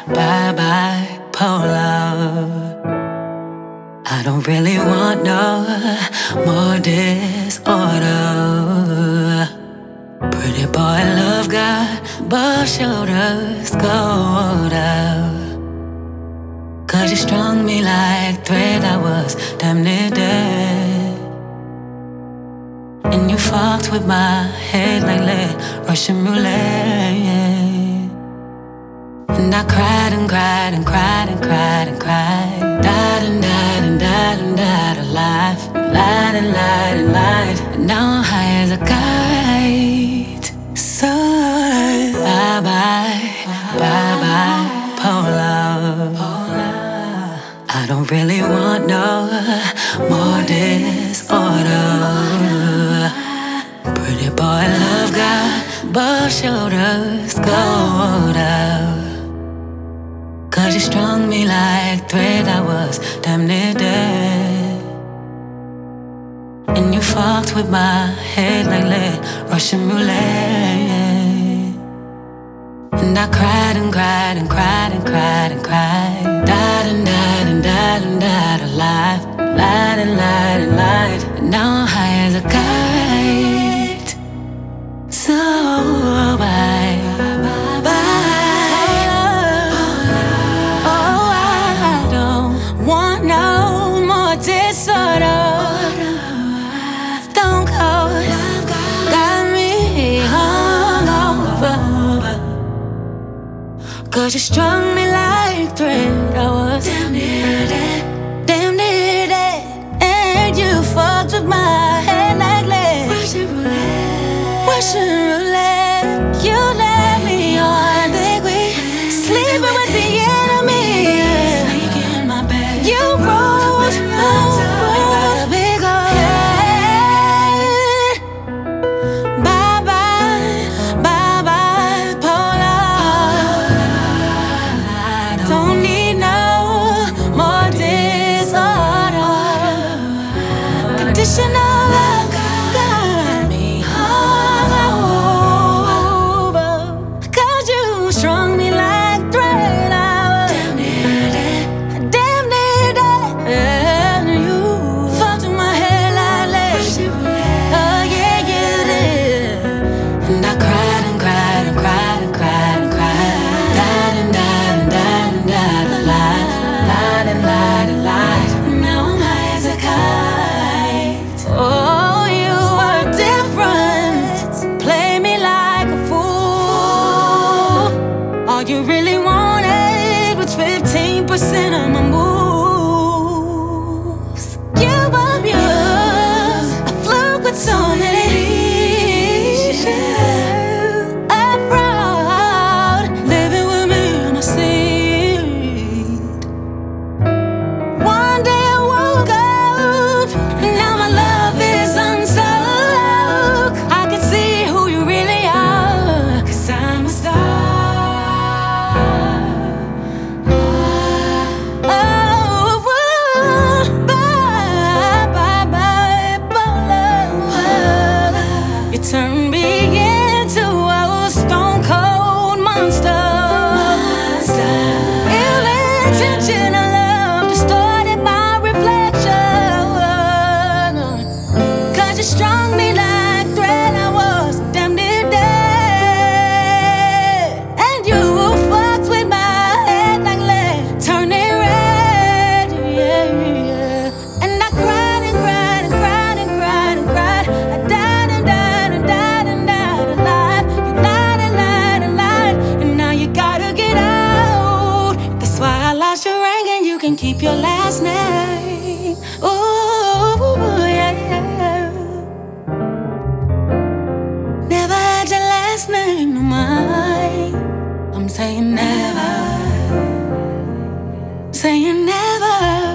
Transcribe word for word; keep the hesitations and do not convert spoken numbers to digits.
bye, bipolar. I don't really want no more disorder. Pretty boy, love got both shoulders gold up. Cause you strung me like thread, I was damn near dead. And you fucked with my head like lead, Russian roulette. And I cried and cried and cried and cried and cried. Died and died and died and died alive. Lied and lied and lied. And now I'm high as a kite. So bye bye, bye bye, polar. I don't really want no more disorder. Pretty boy, love got both shoulders gold up. Cause you strung me like thread, I was damn near dead. And you fucked with my head like lead, Russian roulette. And I cried and cried and cried and cried and cried. Died and died and died and died alive. Lied and lied and lied. And now I'm high as a kite. So bye, bye, bye. Oh, I don't want no more disorder. Stone cold got me hungover. Cause you strung me like thread, I was damn near dead, damn near dead. And you fucked with my head like lead, Russian roulette, Russian roulette. You let me on, think we sleeping with the enemy. Sneak in my bed, you rolled over a big old head. Bye bye, bye bye, polar. Don't need no more disorder. Conditional love got me hungover. Cause you strung me like thread, I was damn near dead, damn near dead. And you fucked with my head like lead. Oh yeah, you did. And I cried and cried and cried and cried and cried. Died and died and died and died alive. Lied and lied and lied. And now I'm high as a kite. Oh, you were different. Play me like a fool. All you really wanted was fifteen percent of my moves. You were abused. I flew with so many leashes. A fraud, living with me in my seat. One day I woke up, and now my love is unstuck. I can see who you really are, cause I'm a star. Oh, bye, bye, bye, bye. You turned me into a stone cold monster. Ill intentional love distorted my reflection. Cause you strung me like thread, I was damn near dead. And you fucked with my head like lead, turned it red, yeah, yeah. And I cried and cried and cried and cried and cried. I died and died and died and died alive. You lied and lied and lied, and now you gotta get out. That's why I lost your ring and you can keep your last name. Ooh, yeah, yeah. Never had your last name to mine. I'm saying never, saying never.